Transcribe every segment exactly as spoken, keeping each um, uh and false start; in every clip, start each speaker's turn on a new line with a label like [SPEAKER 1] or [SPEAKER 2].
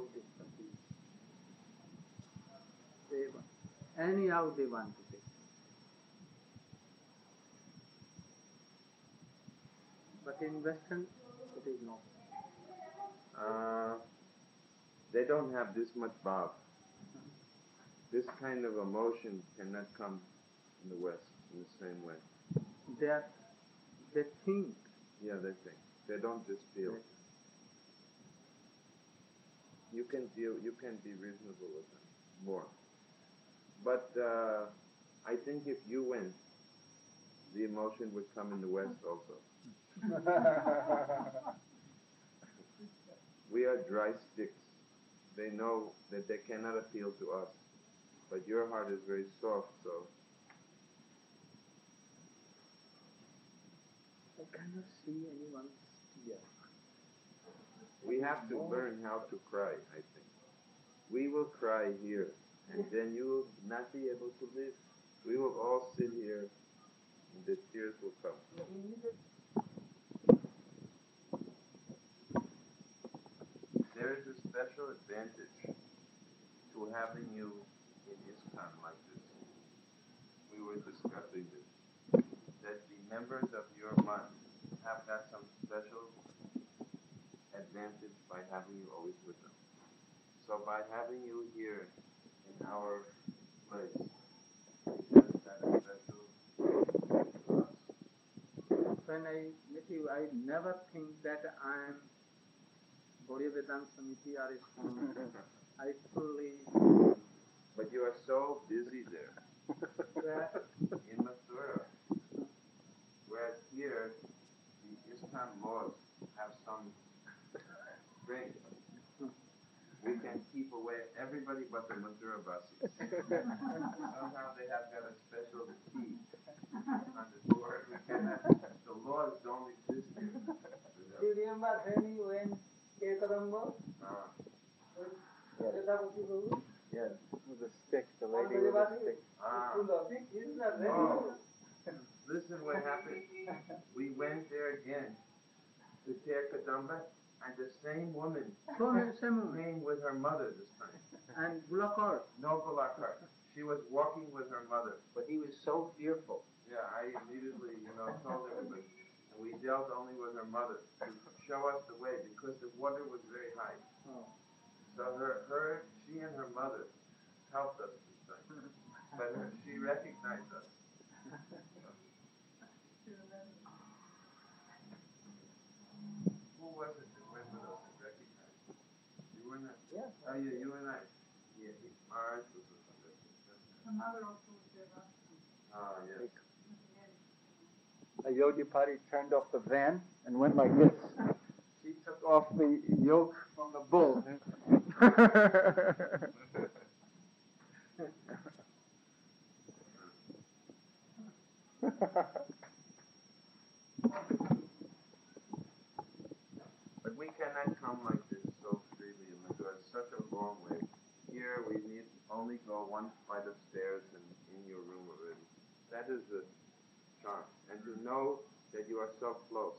[SPEAKER 1] all disappears. They, anyhow they want to take. But in Western, it is not.
[SPEAKER 2] Uh, they don't have this much bhav. This kind of emotion cannot come in the West in the same way.
[SPEAKER 1] They are, they think.
[SPEAKER 2] Yeah, they think. They don't just feel. You can deal. You can be reasonable with them more. But uh, I think if you went, the emotion would come in the West also. We are dry sticks. They know that they cannot appeal to us. But your heart is very soft, so...
[SPEAKER 1] I cannot see anyone's tear.
[SPEAKER 2] We have to learn how to cry, I think. We will cry here, and then you will not be able to live. We will all sit here, and the tears will come. There is a special advantage to having you in ISKCON like this. We were discussing this, that the members of your month have got some special advantage by having you always with them. So by having you here in our place, it has got a special for us.
[SPEAKER 1] When I meet you, I never think that I am Gaudiya Vedanta Samiti or ISKCON. I fully...
[SPEAKER 2] But you are so busy there. In Mathura. Whereas here, the ISKCON laws have some strength. We can keep away everybody but the Mathura Vasis. Somehow they have got a special key on the door. We cannot, the laws don't exist here.
[SPEAKER 1] Do you remember when you went to Kadamba?
[SPEAKER 2] Ah.
[SPEAKER 1] Yes.
[SPEAKER 3] Yes, with a stick, the lady with a stick.
[SPEAKER 2] Ah. Oh. Listen what happened. We went there again to Ter Kadamba, and the same woman came with her mother this time.
[SPEAKER 1] And Gulakar.
[SPEAKER 2] No Gulakar. She was walking with her mother.
[SPEAKER 3] But he was so fearful.
[SPEAKER 2] Yeah, I immediately, you know, told everybody. And we dealt only with her mother to show us the way because the water was very high.
[SPEAKER 1] Oh.
[SPEAKER 2] So her, her, she and her mother helped us this time. But her, she recognized us. Who was it that went with us and recognized us? You were not?
[SPEAKER 1] Yeah.
[SPEAKER 2] Oh, yeah, you and I. Yeah, he, Maharaj was with us.
[SPEAKER 4] The mother also was there.
[SPEAKER 2] Ah, yes.
[SPEAKER 3] Ayodhya turned off the van and went like this. She took off the yoke from the bull.
[SPEAKER 2] But we cannot come like this so freely in Mathura. It's such a long way. Here we need only go one flight of stairs and in your room already. That is the charm. And to know that you are so close.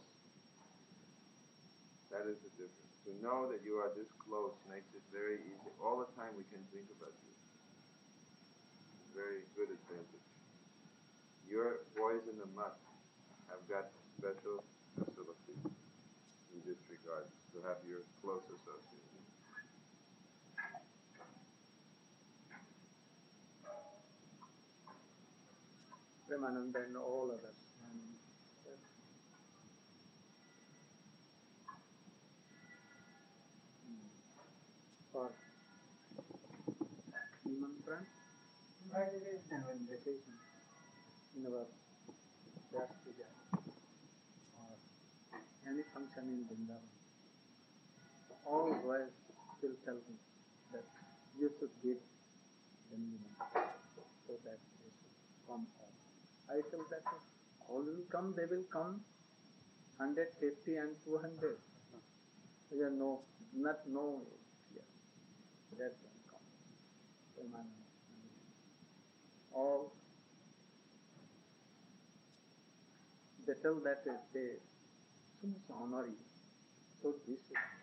[SPEAKER 2] That is the difference. To know that you are this close makes it very easy. All the time we can think about you. Very good advantage. Your boys in the mutt have got special facility in this regard to have your close association.
[SPEAKER 1] Premananda and all others. And, for Nimantran and vacation in our Vyas Puja or any function in Vrindavan. All boys will tell me that you should give them Nimantran so that they should come home. I tell that all will come, they will come, one hundred fifty and two hundred. There are no, not no fear. That can come. Premananda. All they tell that they so much honor you. So this is